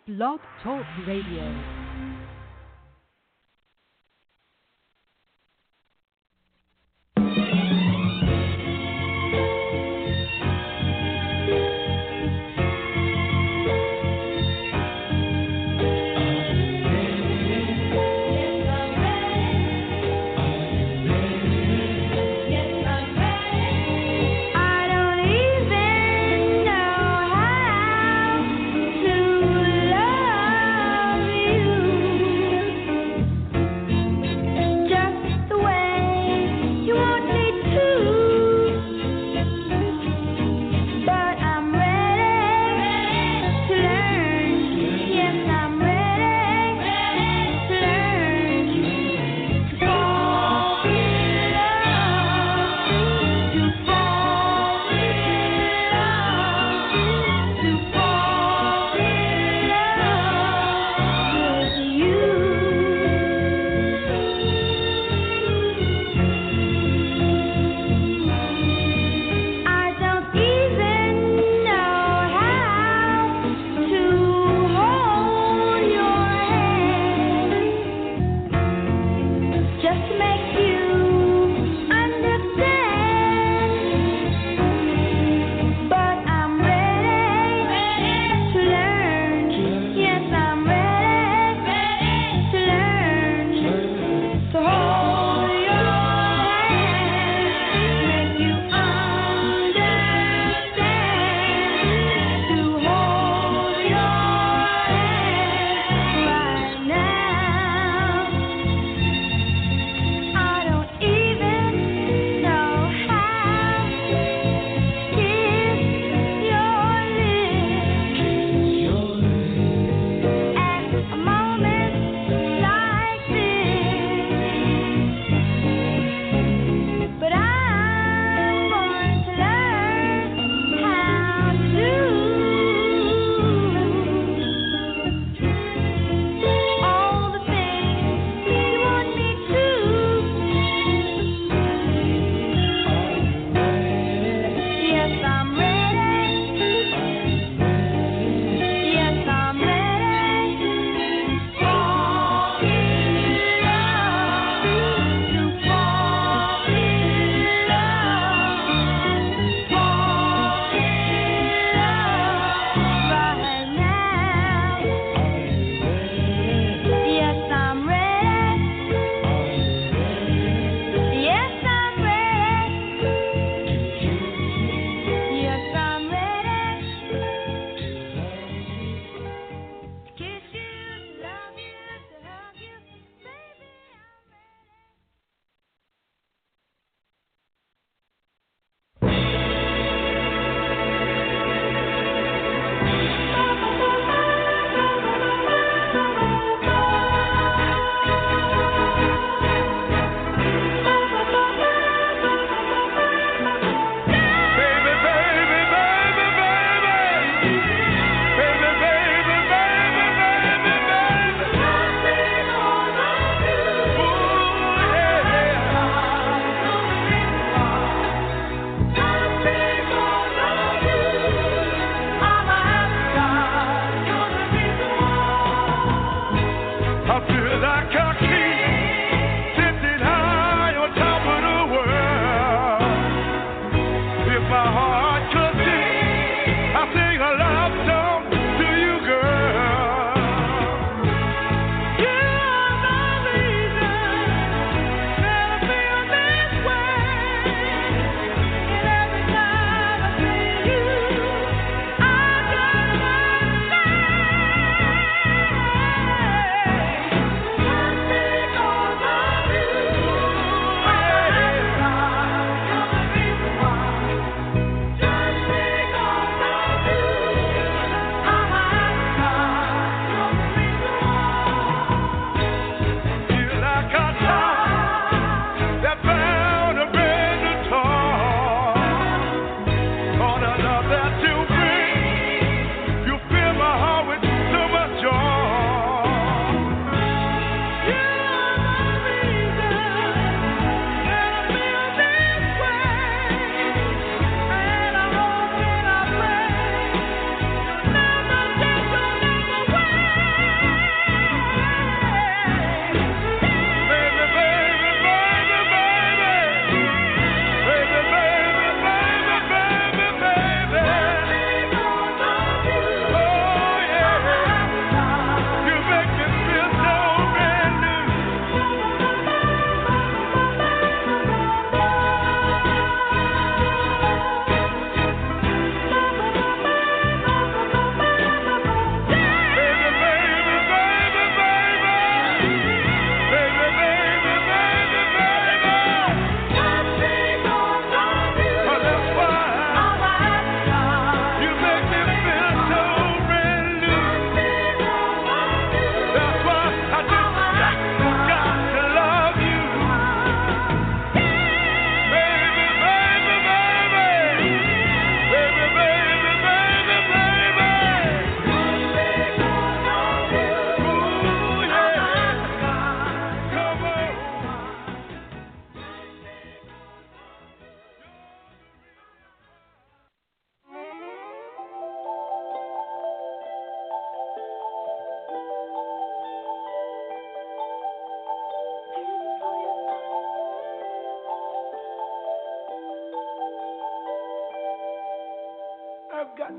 Blog Talk Radio. You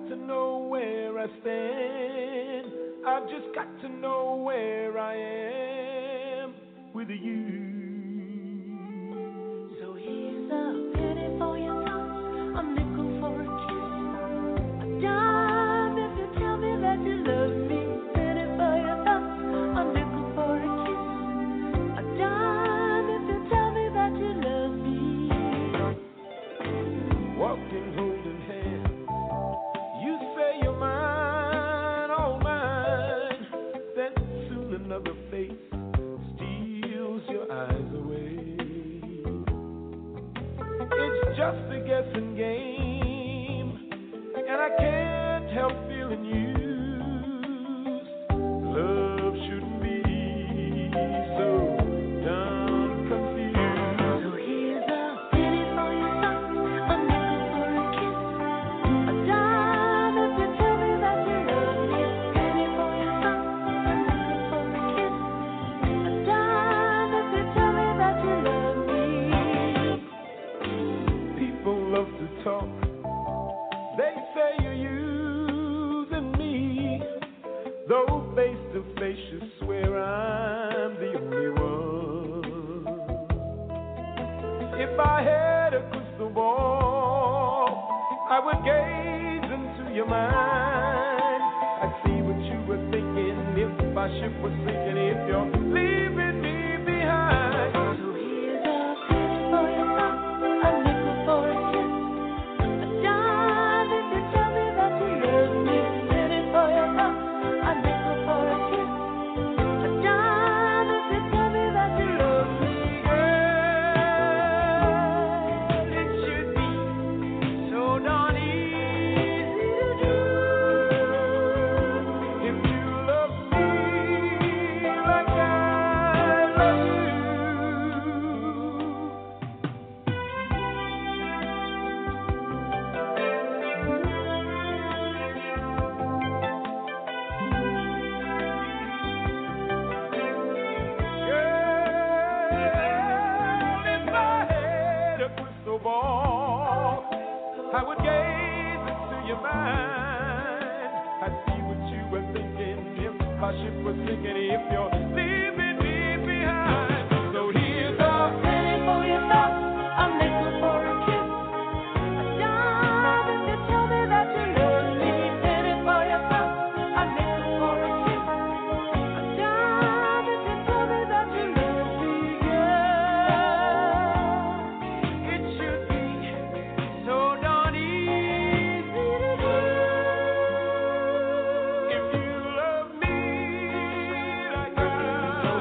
to know where I stand. I've just got to know where I am with you. So here's a penny for your thoughts, a nickel for a kiss, a dime if you tell me that you love me. Penny for your thoughts, a nickel for a kiss, a dime if you tell me that you love me. Walking, holding hands, you say you're mine, all mine. Then soon another face steals your eyes away. It's just a guessing game, and I can't help feeling used. Love shouldn't be so dumb, confused. So here's a penny for your thoughts, a nickel for a kiss, a dime if you tell me that you love me. Penny for your thoughts, a nickel for a kiss, a dime if you tell me that you love me. People love to talk. They say you're using me. Though face to face you swear I'm the only one. If I had a crystal ball, I would gaze into your mind. I'd see what you were thinking if my ship was sinking, if you're leaving me behind. So here's a penny for your thoughts, a nickel for a kiss, a dime if you tell me that you love me. Penny for your thoughts, a nickel for a kiss, a dime if you tell me that you love me. Girl, it should be so darn easy to do if you love me like I love you. Girl, if I had a crystal ball, I would gaze into your mind. I'd see what you were thinking if my ship was sinking, if you're leaving me behind. So here's a Penny for your thoughts, a nickel for a kiss, a dime if you tell me that you love me. Penny for your thoughts, a nickel for a kiss, a dime if you tell me that you love me. Yeah, it should be so darn easy to do if you love me like I love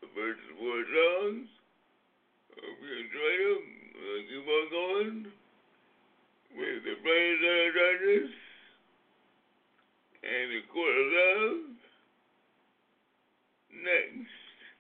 first four songs. Hope you enjoyed them. We'll keep on going with the Brains Arthritis and the Court of Love next.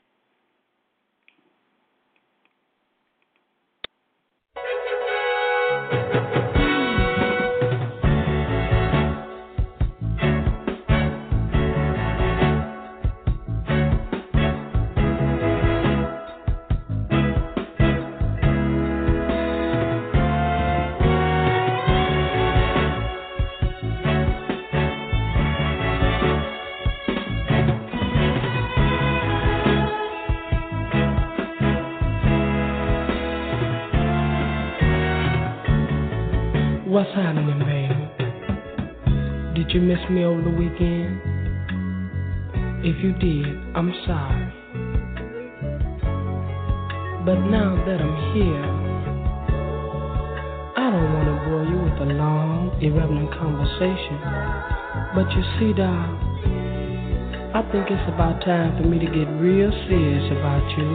What's happening, baby? Did you miss me over the weekend? If you did, I'm sorry. But now that I'm here, I don't want to bore you with a long, irrelevant conversation. But you see, doll, I think it's about time for me to get real serious about you.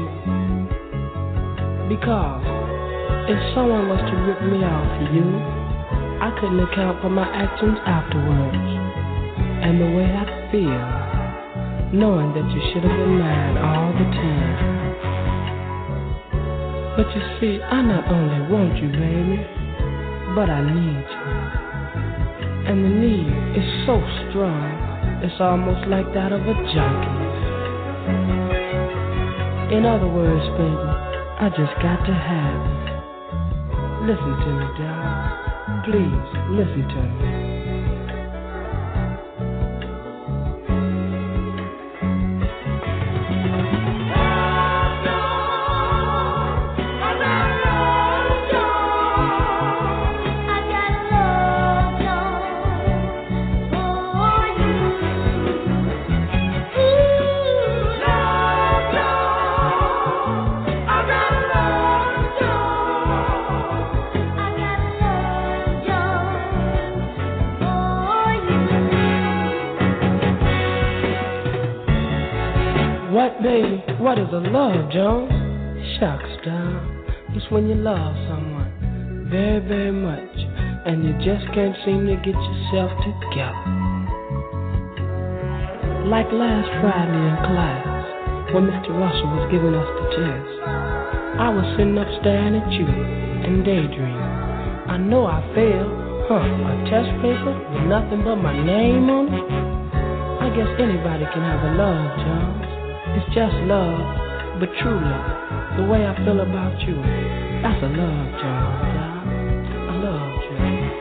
Because if someone was to rip me off for you, I couldn't account for my actions afterwards, and the way I feel, knowing that you should have been mine all the time. But you see, I not only want you, baby, but I need you. And the need is so strong, it's almost like that of a junkie. In other words, baby, I just got to have you. Listen to me, darling. Please, listen to me. What, baby? What is a love, Jones? Shucks, doll. It's when you love someone very, very much, and you just can't seem to get yourself together. Like last Friday in class, when Mr. Russell was giving us the test, I was sitting up staring at you and daydreaming. I know I failed. A test paper with nothing but my name on it? I guess anybody can have a love, Jones. It's just love, but true love. The way I feel about you, that's a love, John. A love, John.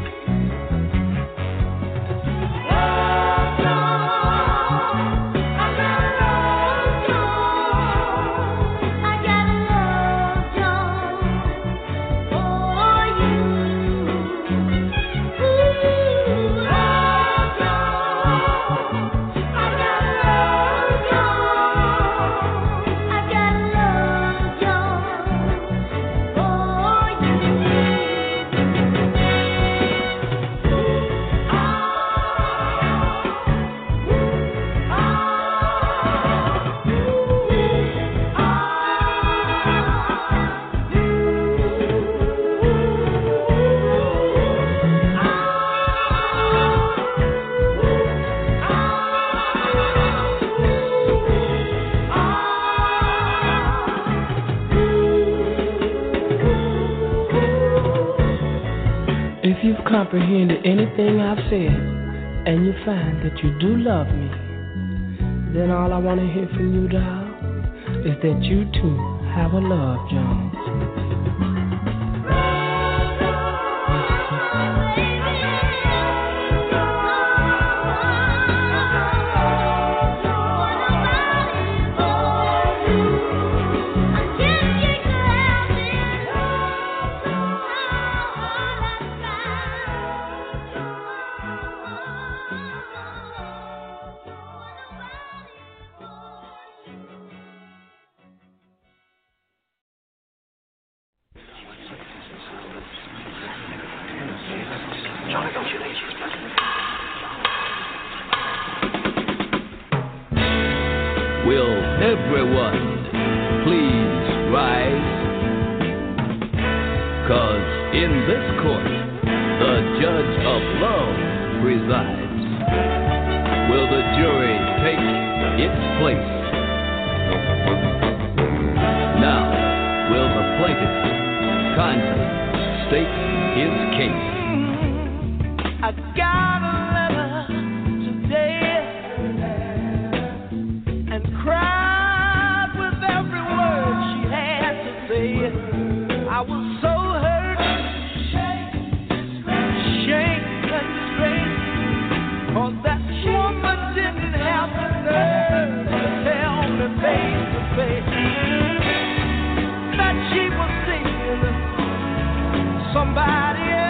If you've comprehended anything I've said, and you find that you do love me, then all I want to hear from you, doll, is that you too have a love, Jones. Will everyone please rise? 'Cause in this court, the judge of love presides. Will the jury take its place? Now, will the plaintiff kindly state his case? I got a letter today and cried with every word she had to say. I was so hurt, shamed and disgraced, 'cause that woman didn't have the nerve to tell me face to face that she was seeing somebody else.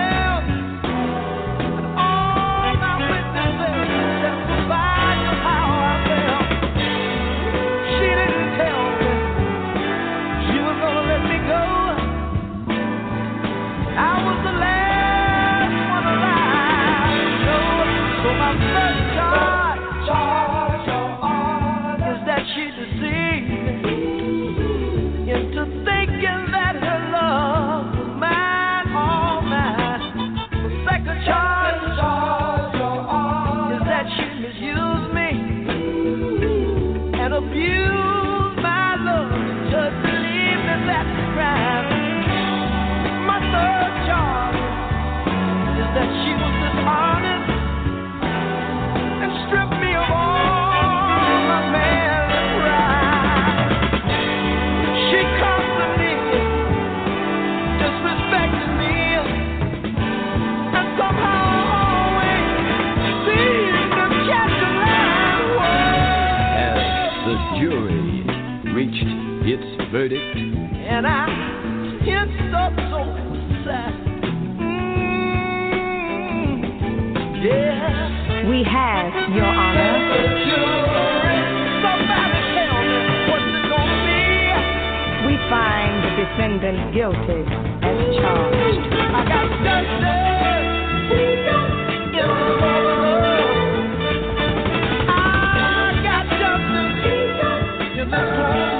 Verdict. And I hit up so sad. Yeah. We have, Your Honor. Somebody tell me what's it gonna be. We find the defendant guilty as charged. I got justice in the world. I got justice in this world.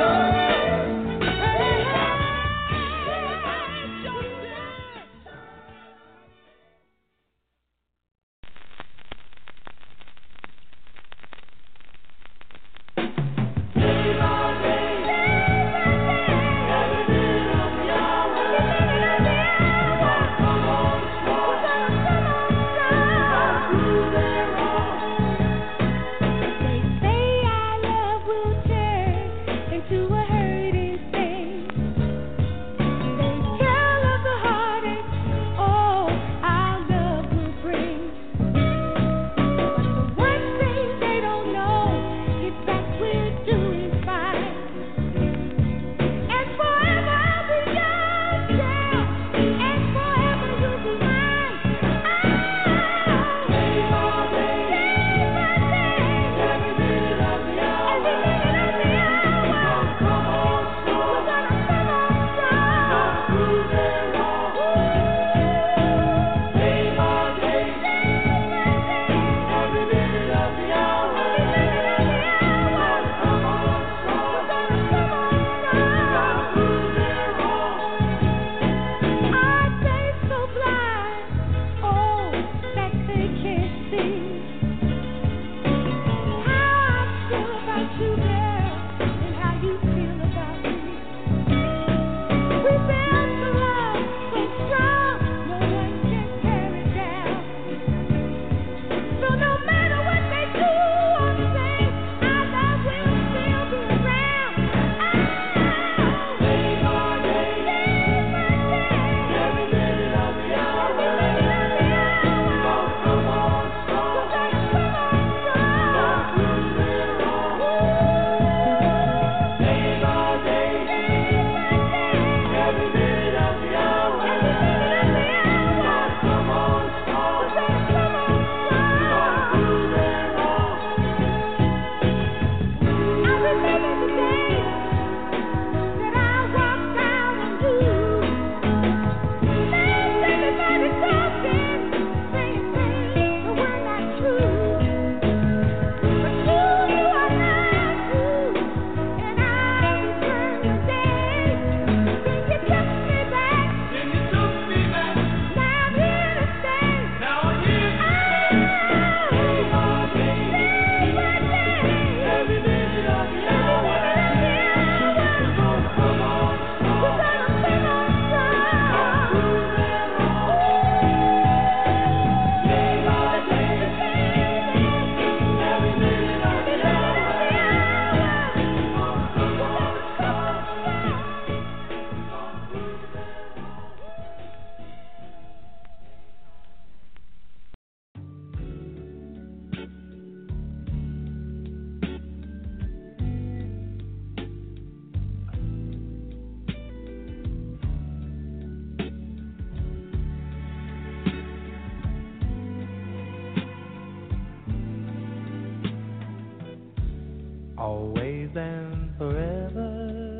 always and forever.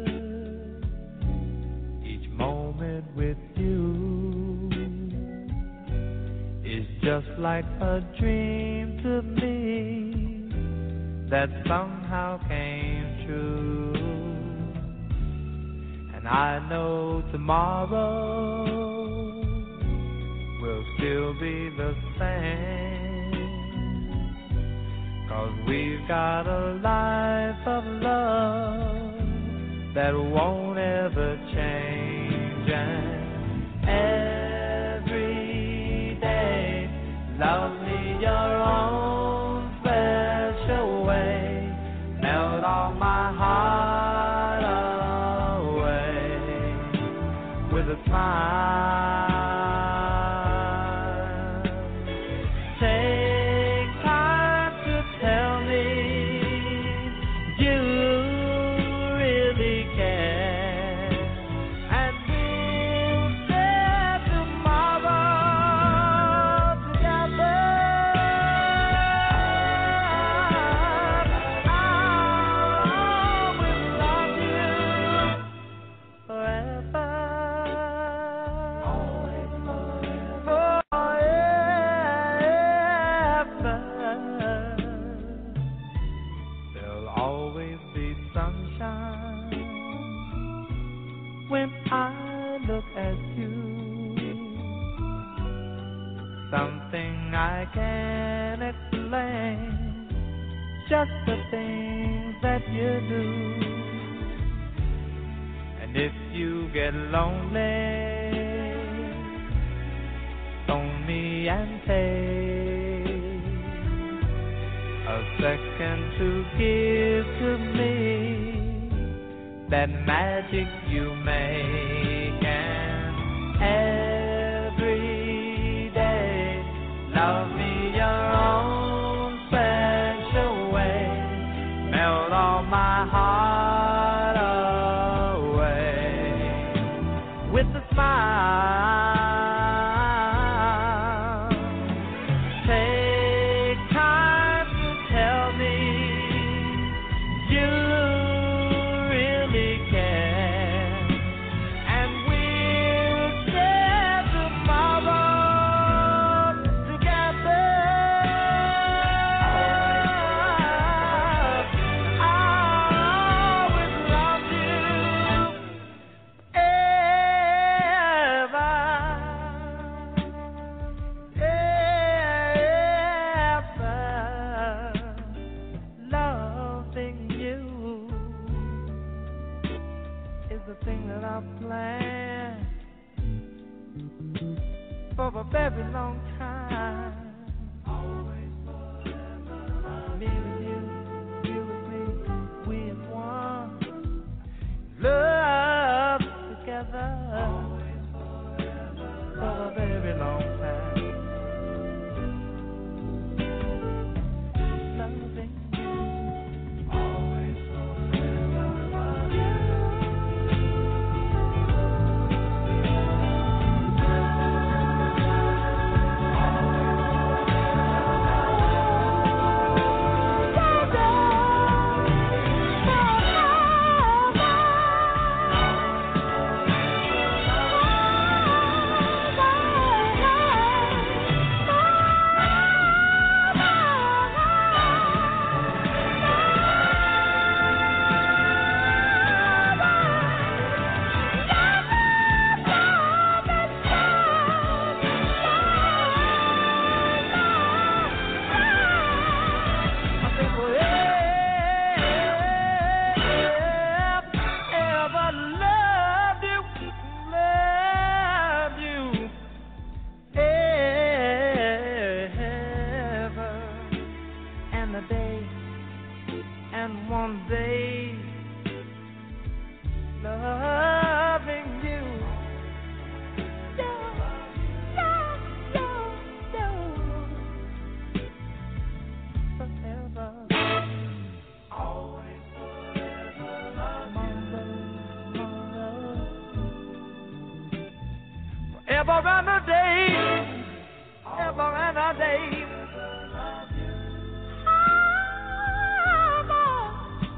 Each moment with you is just like a dream to me that somehow came true. And I know tomorrow will still be the same, 'cause we've got a life of love that won't ever change. And every day, love me your own special way, melt all my heart away with a smile. Something I can't explain, just the things that you do. And if you get lonely, phone me and take a second to give to me that magic you make. And every day, love me your own special way, melt all my heart away with a smile. Take time to tell me you really care, and we'll share tomorrow together. I'll always love you ever, loving you is the thing that I've planned for a very long time. Always forever. Me with you, you with me, we as one. Love together. Always forever. For a very long time. Loving you. Always forever. Ever and a day, ever and a day.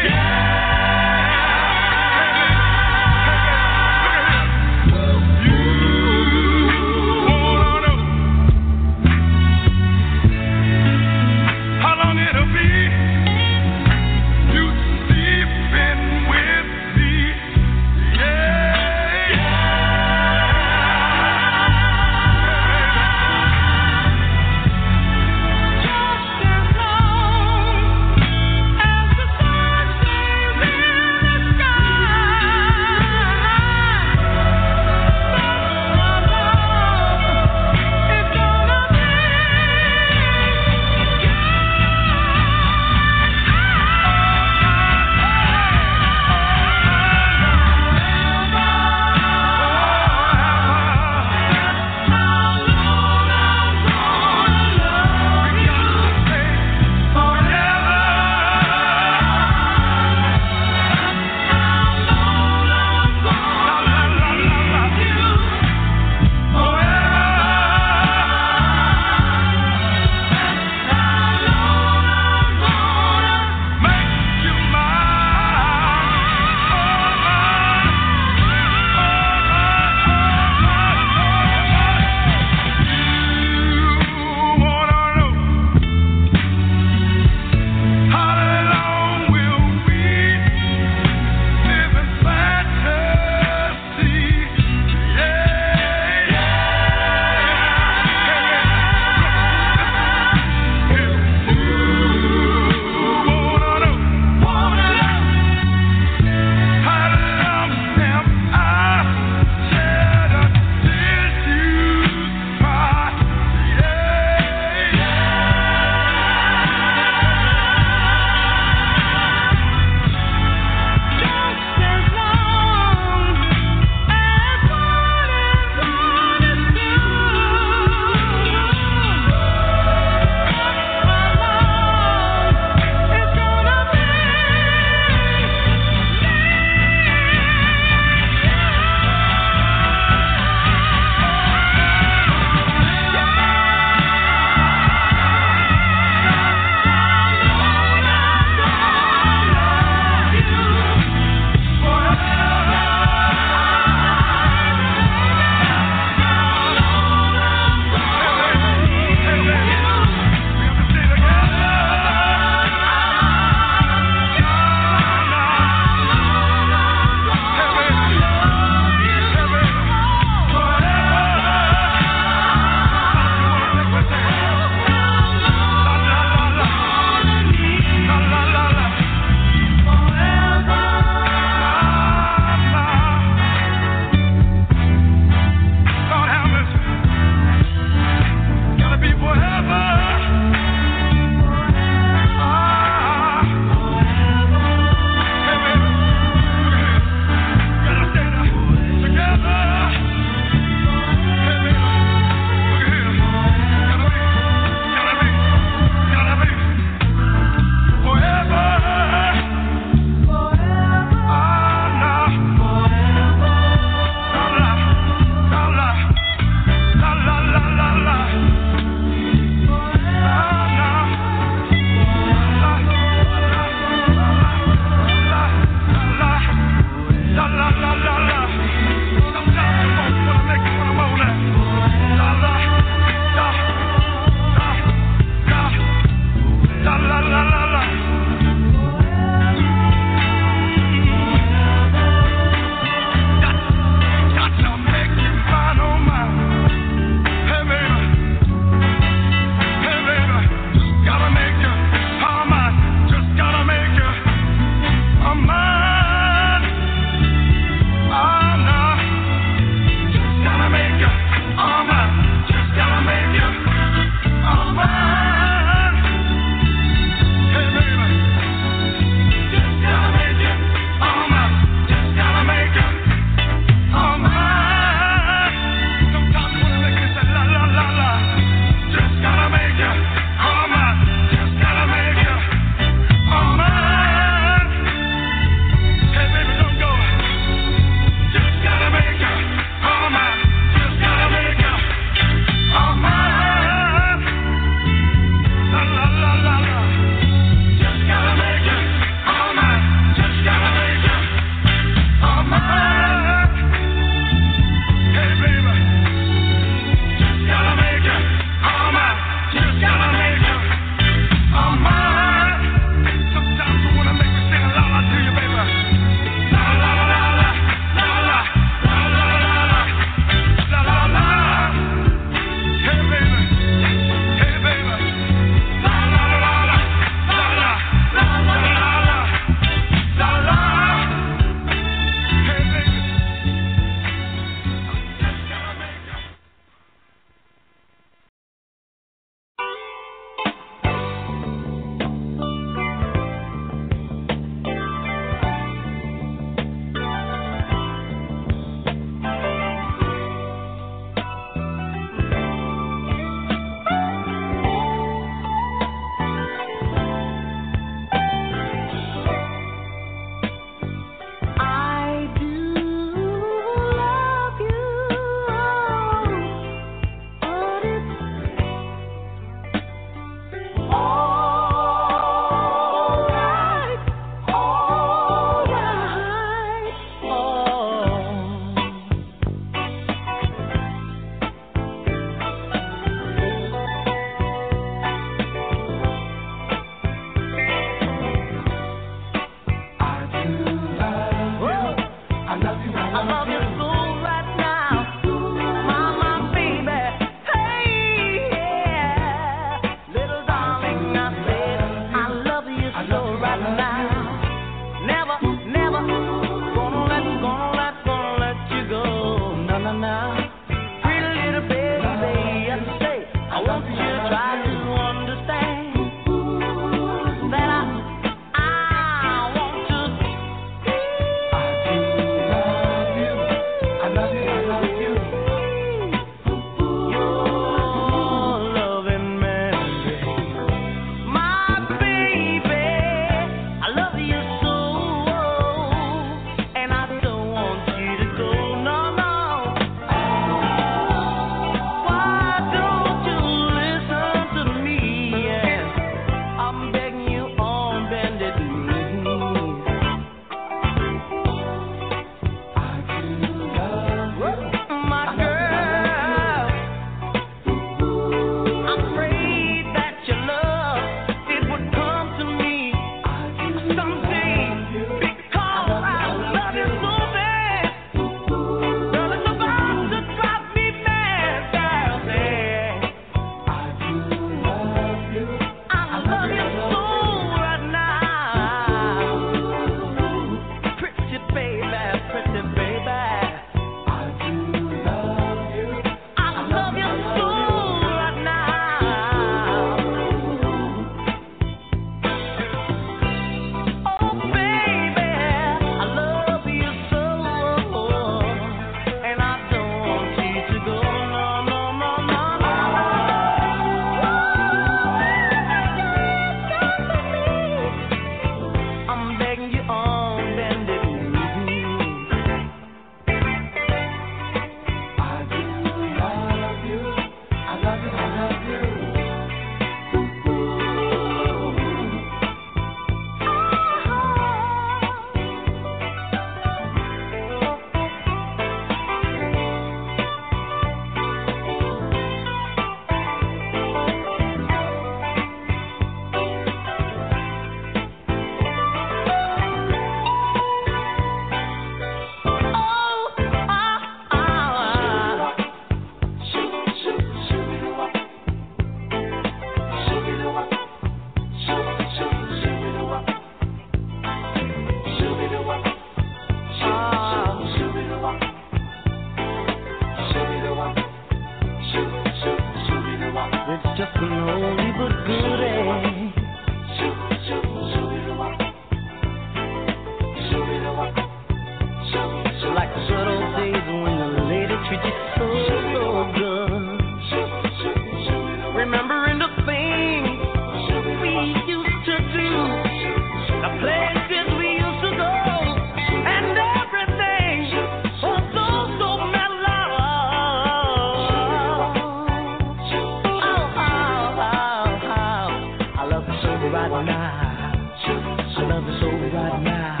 right now. I love you so right now.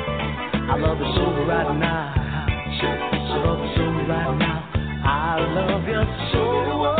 I love you so right now. I love you so right now. I love you so.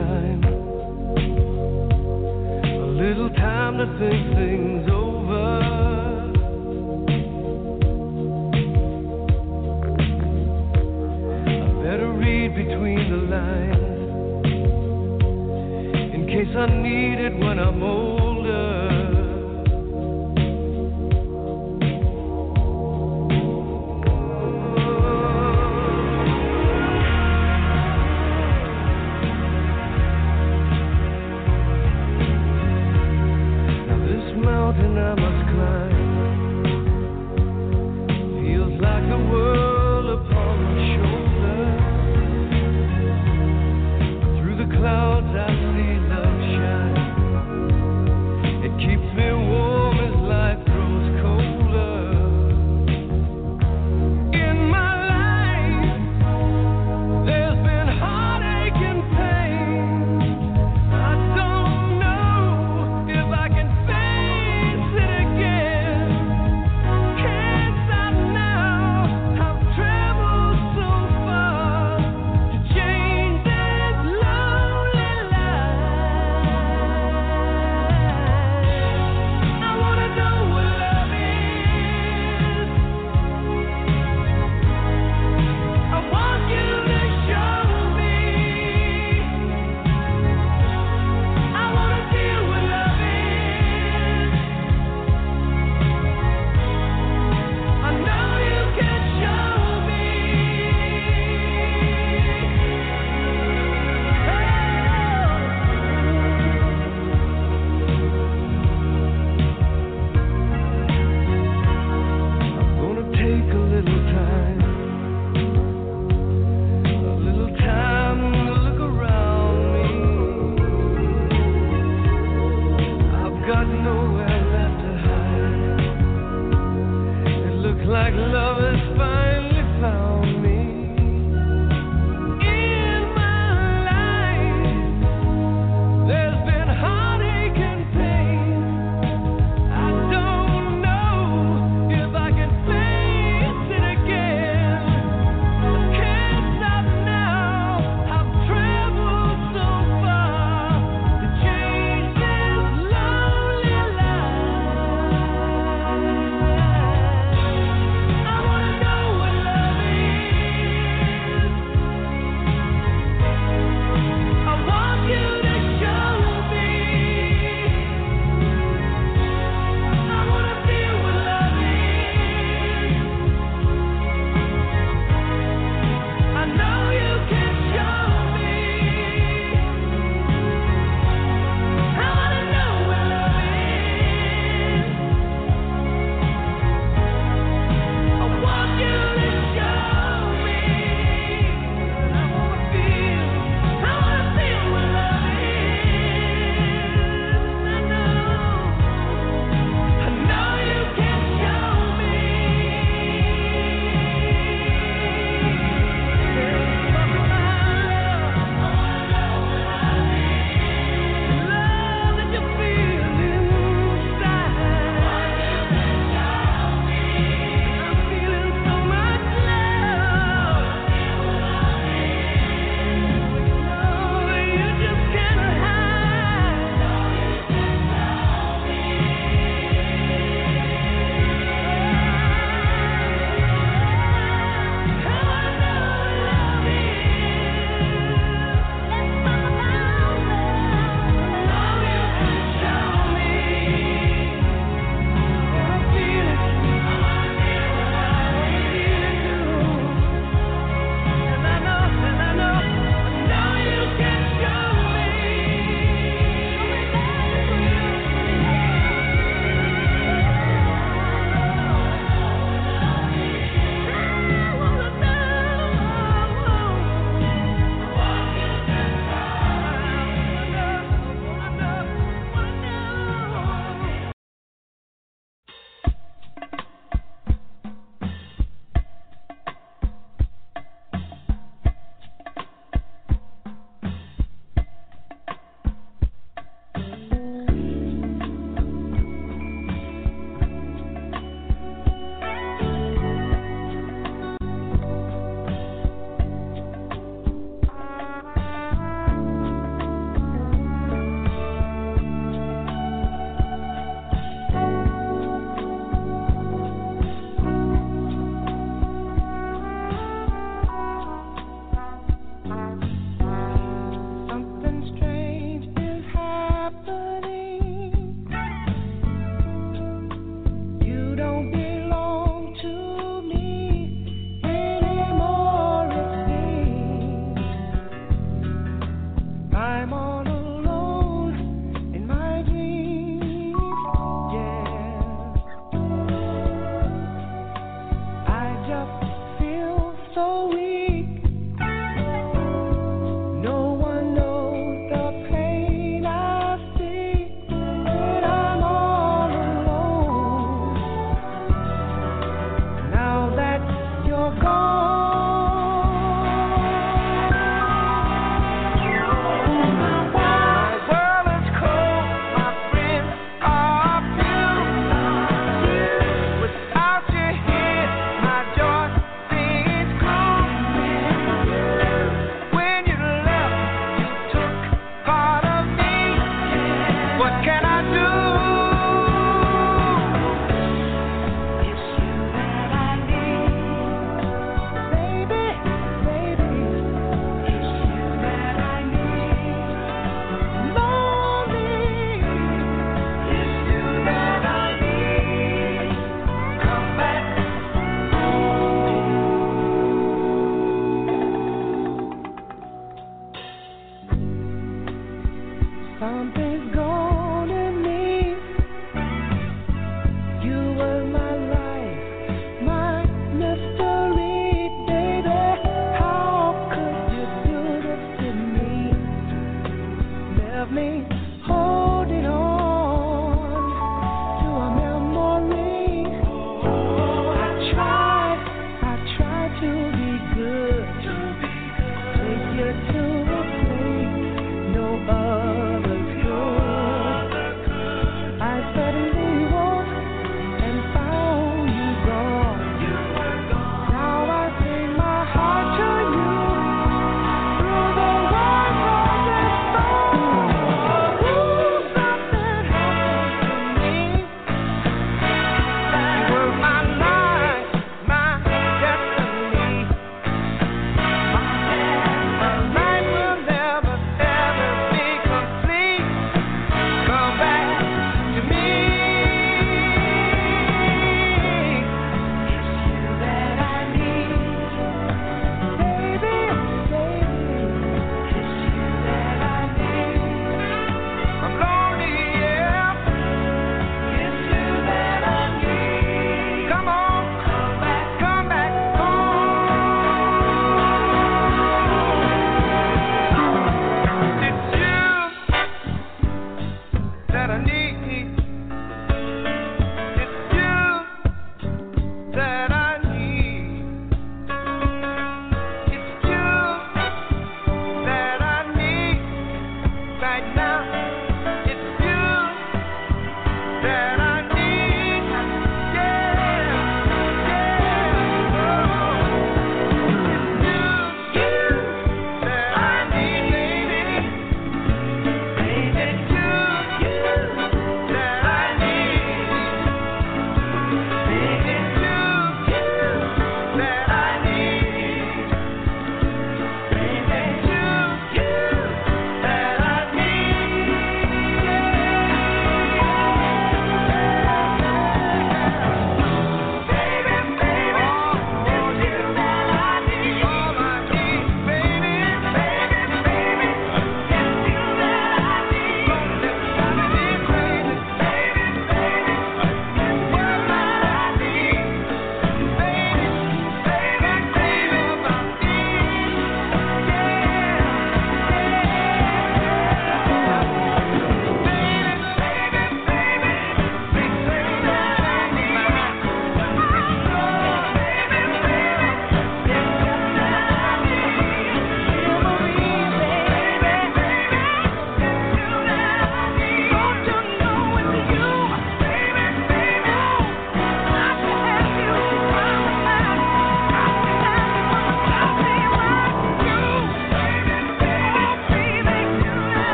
little time to think things over. case I need it when I'm older. Now this mountain I must climb feels like the world upon my shoulder. Through the clouds I see love shine.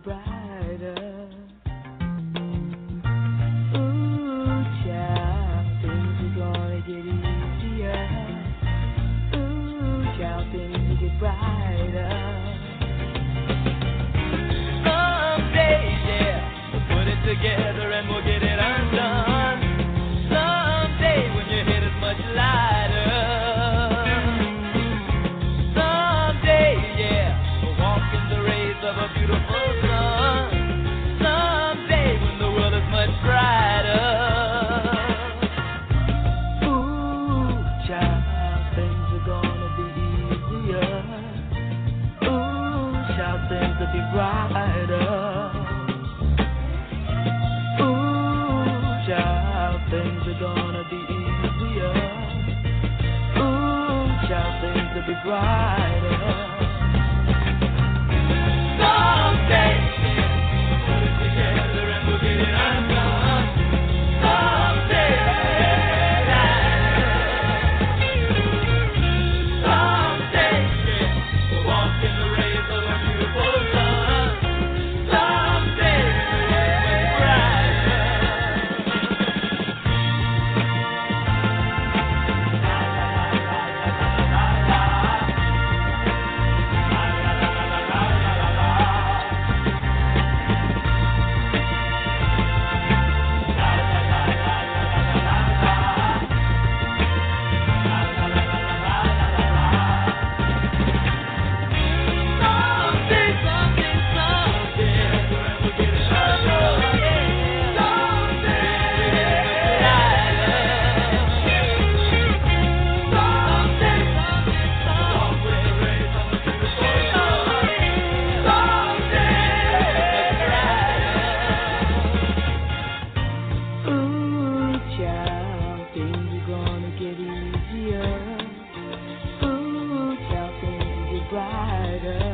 get brighter. Ooh, child, things are gonna get easier. Ooh, child, things will get brighter. Someday, yeah, we'll put it together and we'll get it undone. Someday when your head is much lighter. Someday, yeah, we'll walk in the rays of a beautiful sun. Someday when the world is much brighter. Ooh, child, things are gonna be easier. Ooh, child, things will be brighter. Ooh, child, things are gonna be easier. Ooh, child, things will be brighter. Someday, put it together and we'll get it undone. Someday, someday, we'll walk in the rays of a beautiful sun. Someday, we'll be brighter. Ooh, child, things are gonna get easier. Ooh, child, things will get brighter.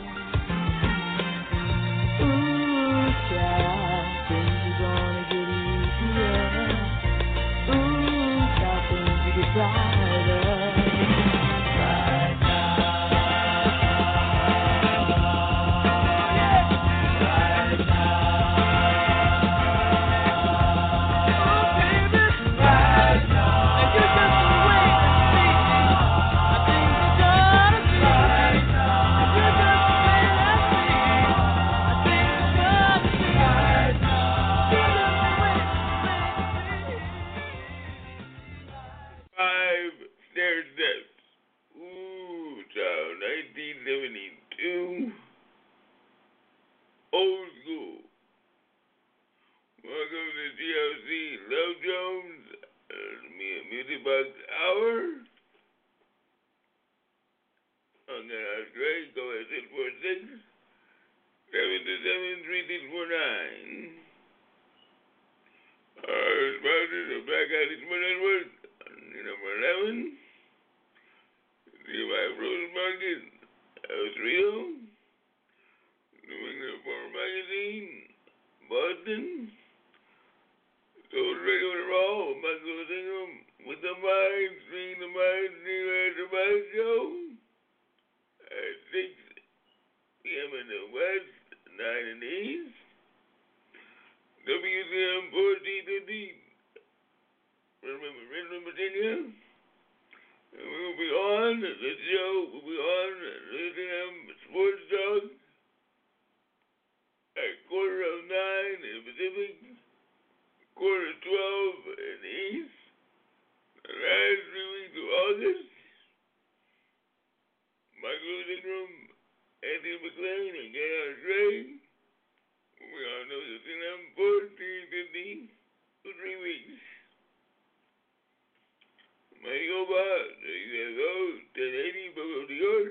Ooh, child, things are gonna get easier. Ooh, child, things will get brighter. Right now. Right now. Five stair steps. Ooh, child, 1972. Old school. Welcome to TLC Love Jones. Music Box Hour. I'm gonna ask Greg, go at 646 727 3649. Our sponsors are Black Alley Sport Network, number 11. Levi Rose Market, El Rio. New England Farmer Magazine, Boston. Soul Radio and Raw, Michael Ingram, with the mind, seeing the mind, New After Mind Show. At 6 p.m. in the West, 9 in the East. WCM 1450. Richmond, Virginia. And we will be on, the show will be on WCM Sports Talk at 9:15 in the Pacific, 12:15 in the East. The last 3 weeks of August, Michael Ingram, Anthony McLean, and J.R. Gray. We all know the CNM 1450 for 3 weeks. Mighty Obot, the UFO, 1080, Buffalo, New York.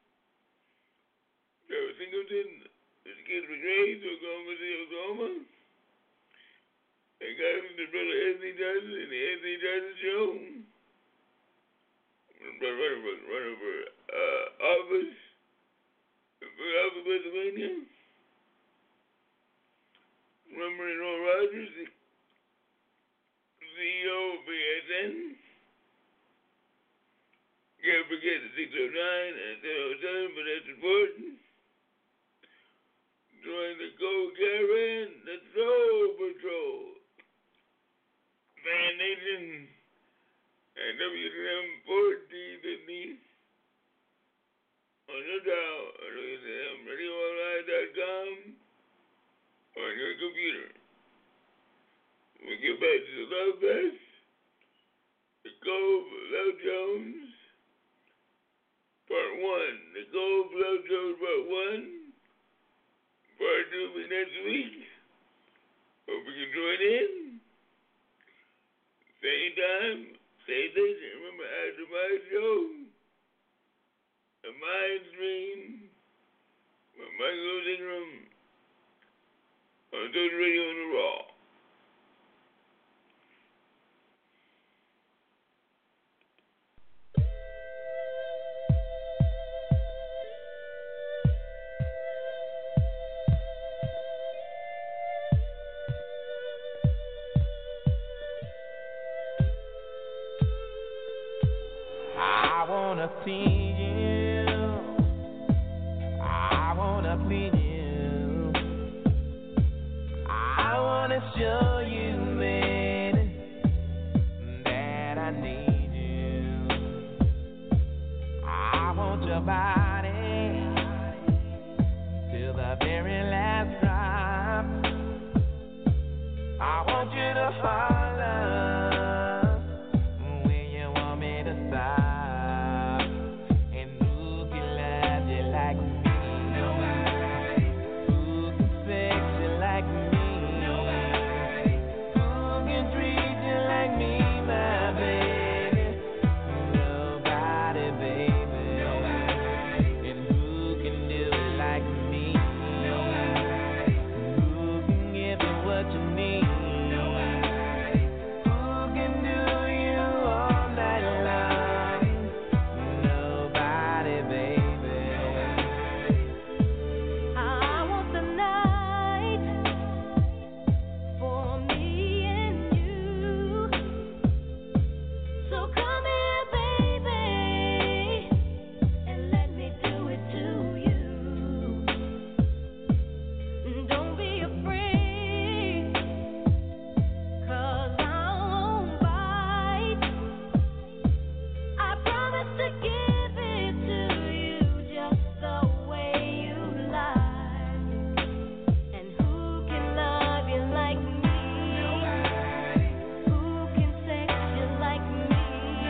Trevor Singleton, the Kids Brigade, Oklahoma City, Oklahoma. And guys, the brother Anthony Johnson and the Anthony Johnson Show. Run over office in Philadelphia, Pennsylvania. Remember Earl Rogers, CEO of BSN. Can't forget the 609 and 707 for that support. join the Go Caravan, the Soul Patrol, Band Nation, and WM 14 Denise on your dial at WMRadioOnline.com on your computer. We get back to the Love Fest, the Cove of Love Jones, Part 1, the Cove of Love Jones Part 1. Part 2 will be next week. Hope you can join in. Same time, same station. Remember, after my show, The Mind Stream, with Michael Ingram, on Total Radio on the Raw. I wanna see you. I wanna please you. I wanna show you, baby, that I need you. I want your body till the very last drop. I want you to holler when you want me to stop. Who can sex you like me?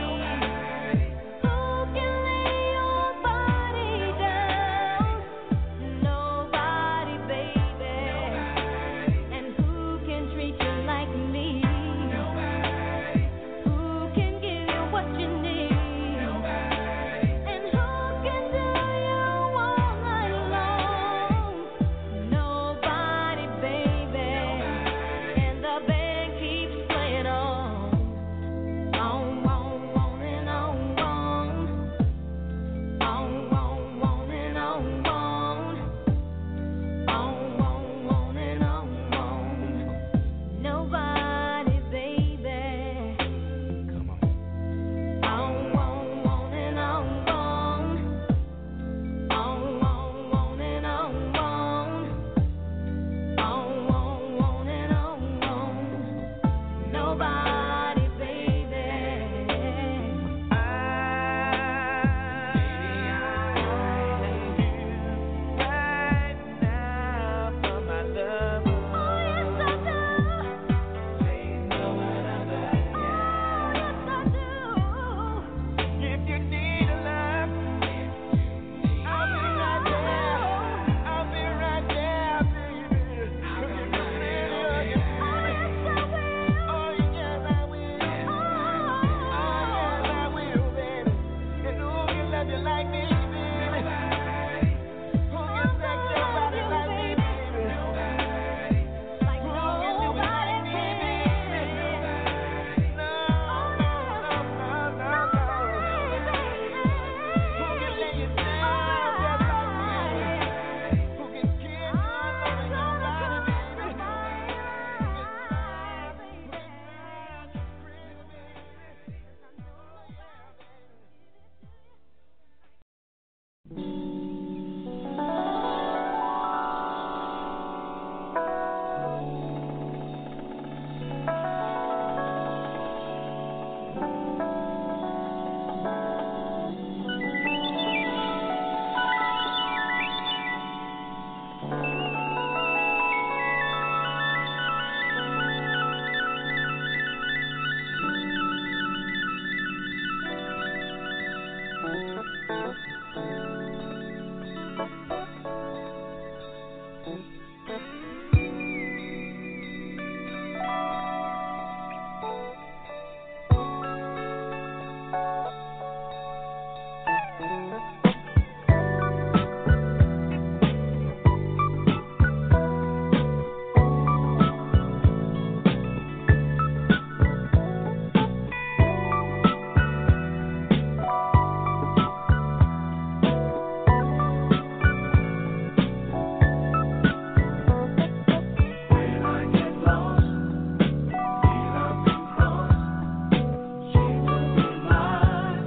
She took me by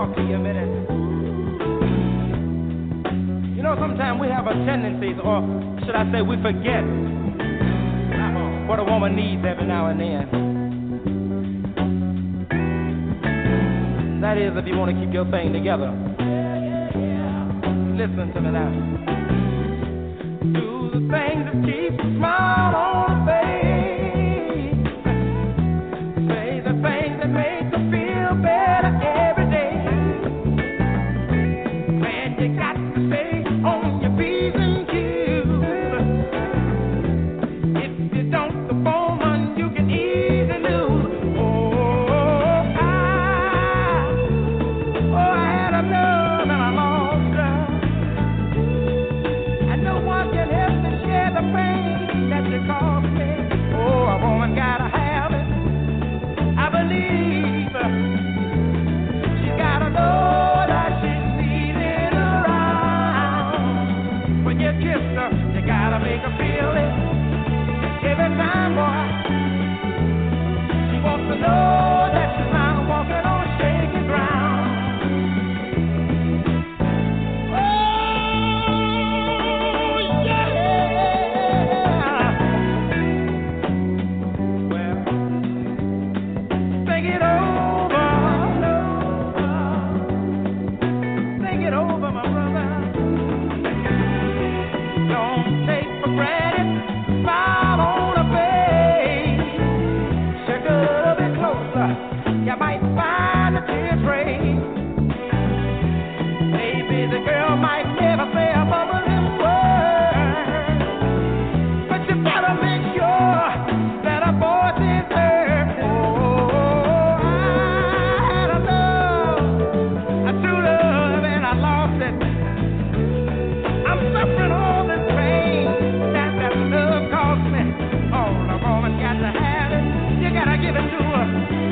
talk to you a minute. You know, sometimes we have a tendency, or should I say we forget what a woman needs every now and then. That is, if you want to keep your thing together. Listen to me now. Do the things that keep a smile on the face. Say the things that make you feel better every day. Man, you got to stay on your P's and Q's. If you don't, the woman you can easily lose. I had a love and I lost her. And no one can help to share the pain that you caused me. Oh, a woman gotta have it. I believe she gotta know that she's needed around. When you kiss her, you gotta make her feel it. Every time, boy, she wants to know that she's not walking on shaky ground. You might find a tear train. Maybe the girl might never say a mumbling word, but you better make sure that her voice is heard. Oh, I had a love, a true love, and I lost it. I'm suffering all this pain that love caused me. Oh, the woman got to have it. You gotta give it to her.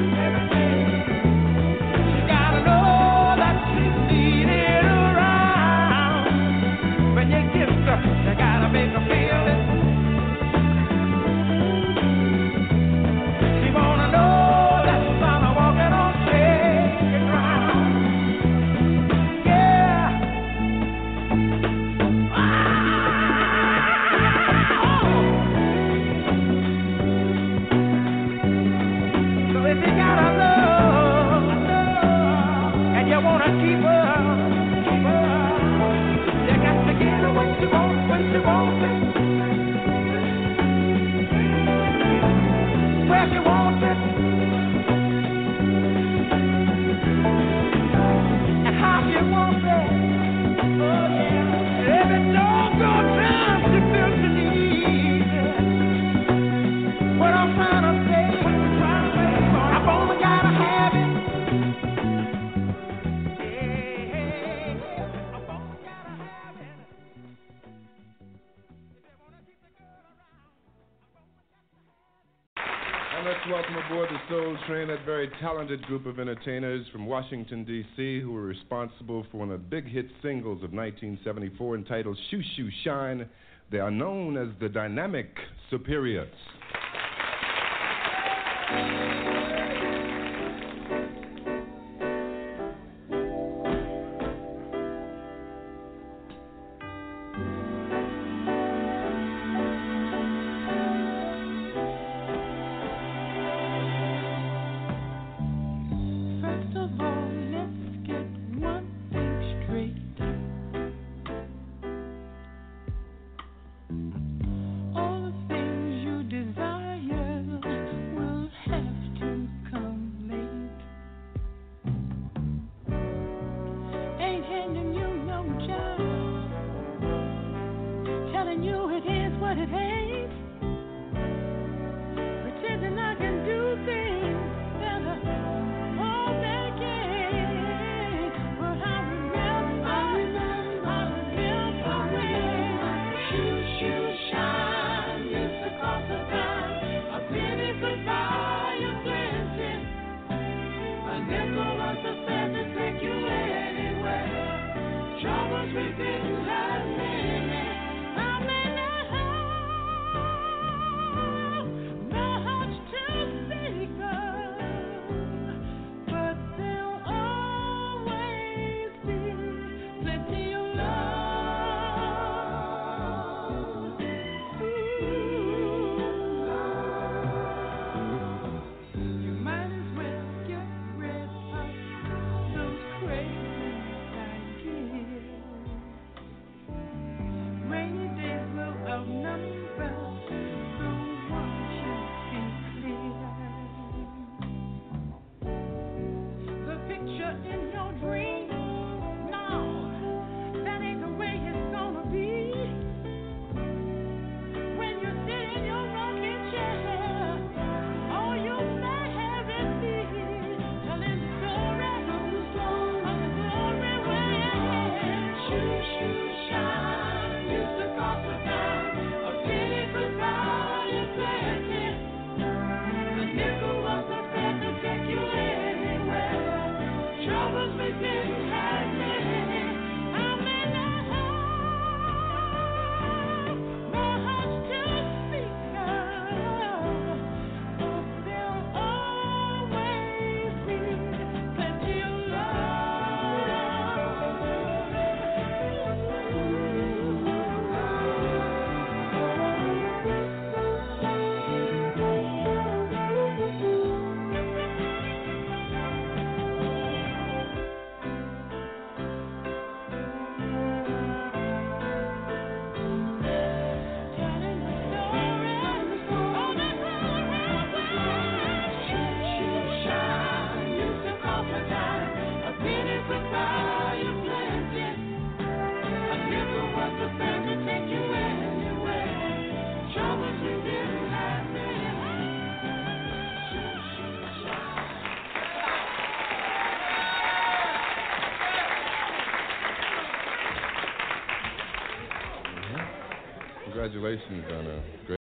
You gotta make her feel it. She wanna know that she's not walking on shaky ground. Yeah. So if you got a love, and you wanna keep her, you got to give her what she wants. When she wants it, where she wants it, and how she wants it. Oh yeah, every doggone time she feels the need. What I'm trying to say, I've only gotta have it. Welcome aboard the Soul Train, that very talented group of entertainers from Washington, D.C., who were responsible for one of the big hit singles of 1974 entitled Shoo Shoo Shine. They are known as the Dynamic Superiors. All the things you desire Congratulations on a great.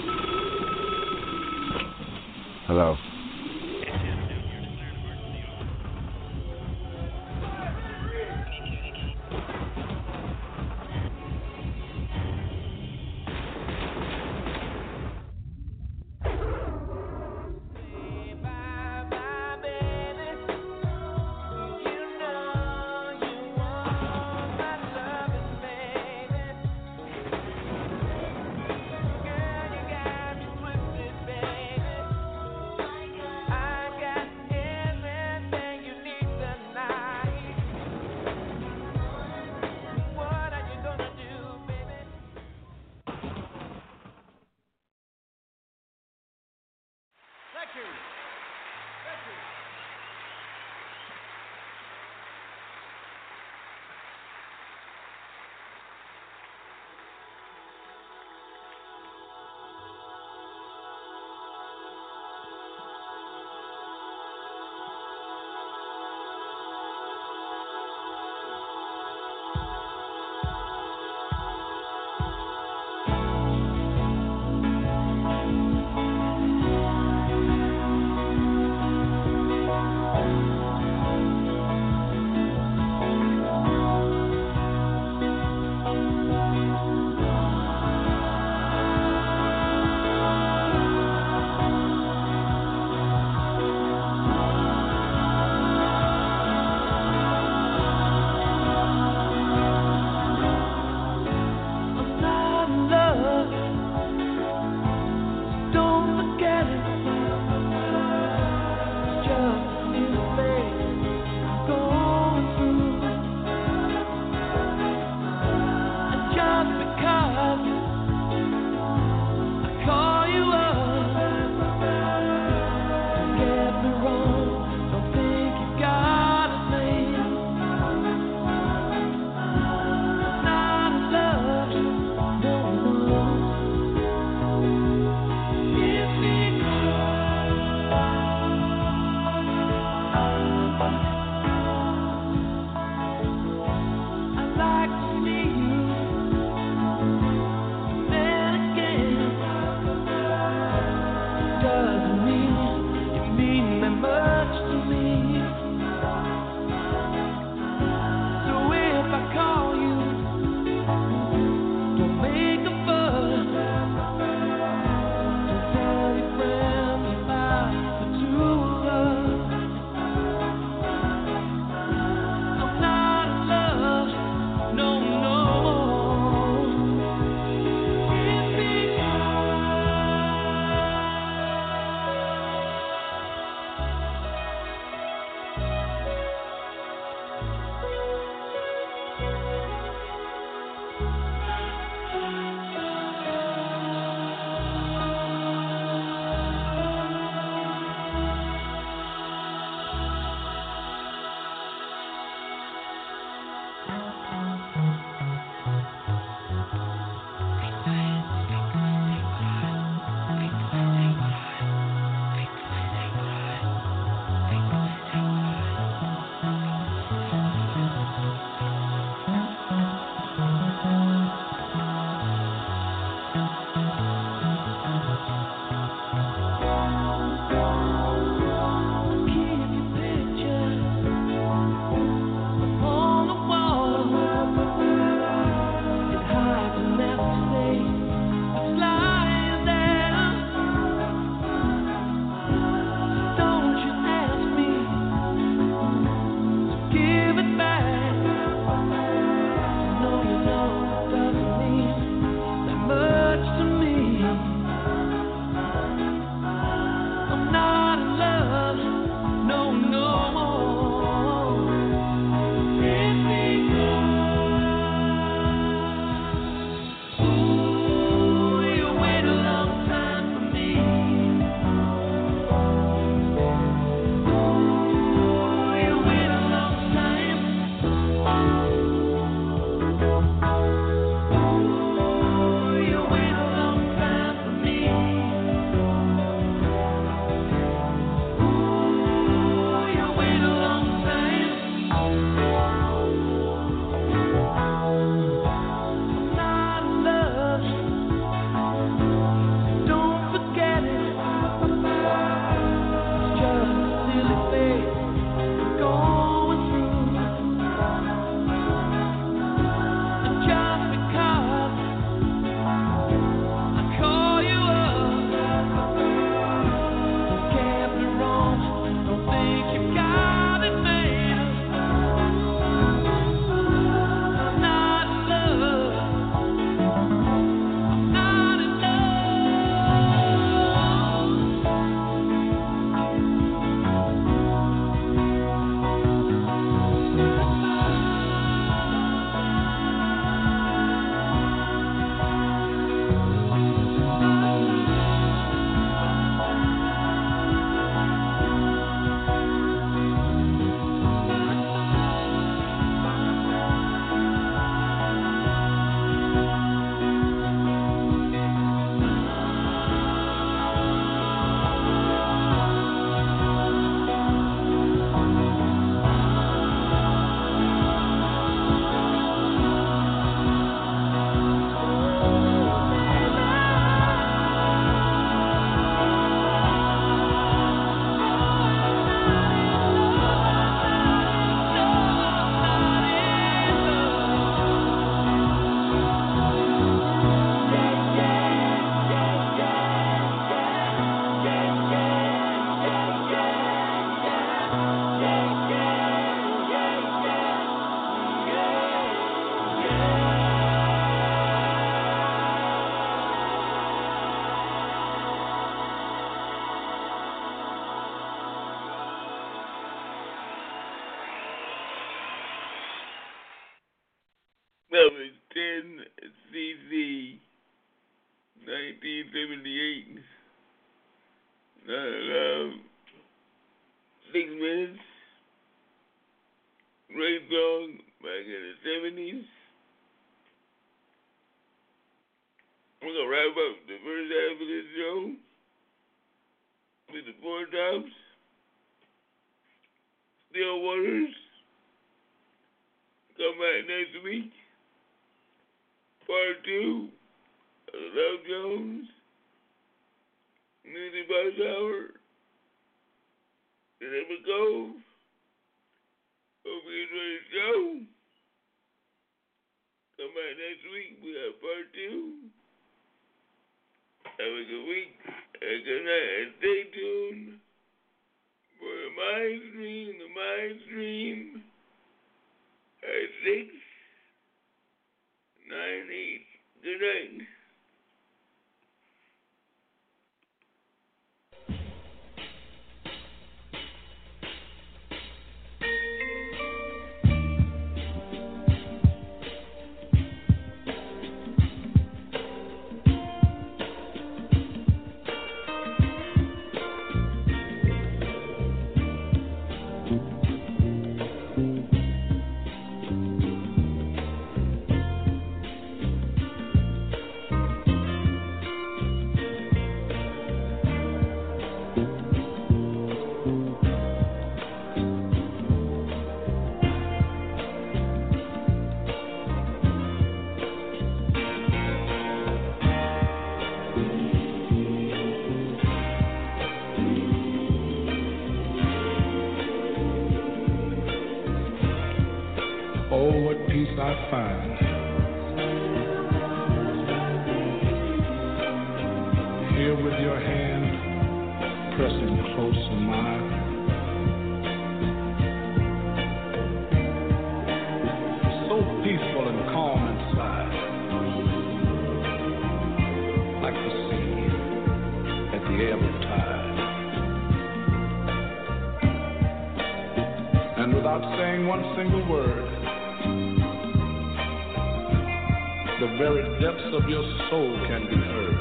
Hello. 10cc, 1978. Not 6 minutes. Great song back in the 70s. We're going to wrap up the first half of this show with the Four Tops, Still Waters. Come back next week. Part 2 of the Love Jones Music Box Hour. And there we go. Hope you enjoy the show. Come back next week. We have part 2. Have a good week. And good night. And stay tuned for the Mind Stream at 6:98. Good night. I find here with your hand pressing close to mine, so peaceful and calm inside, like the sea at the ebb of tide, and without saying one single word, the very depths of your soul can be heard.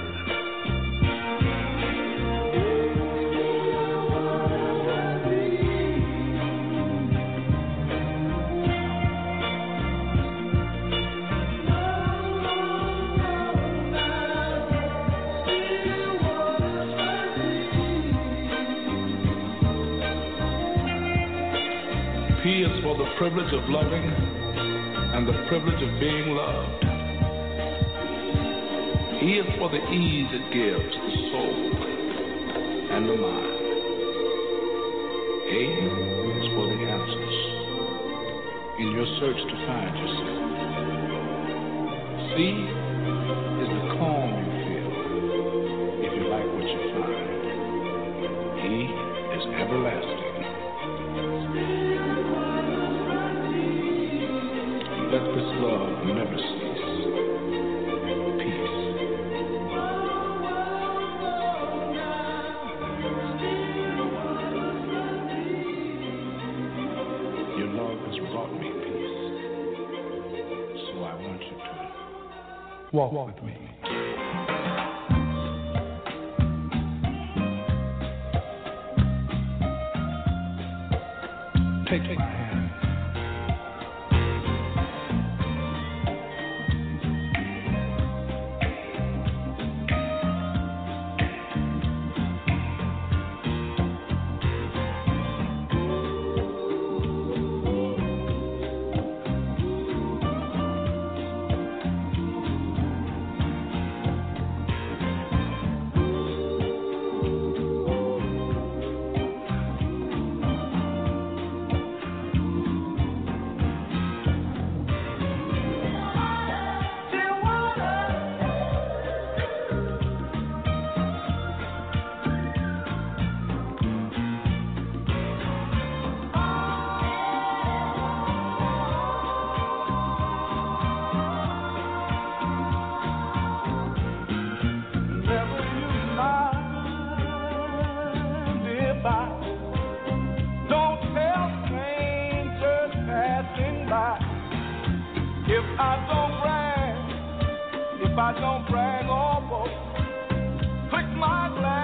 P is for the privilege of loving and the privilege of being loved. E is for the ease it gives the soul and the mind. A is for the answers in your search to find yourself. C is the calm you feel if you like what you find. E is everlasting. Let this love never cease. Walk with me. Take my hand. If I don't brag if I don't brag or boast. Click my glass.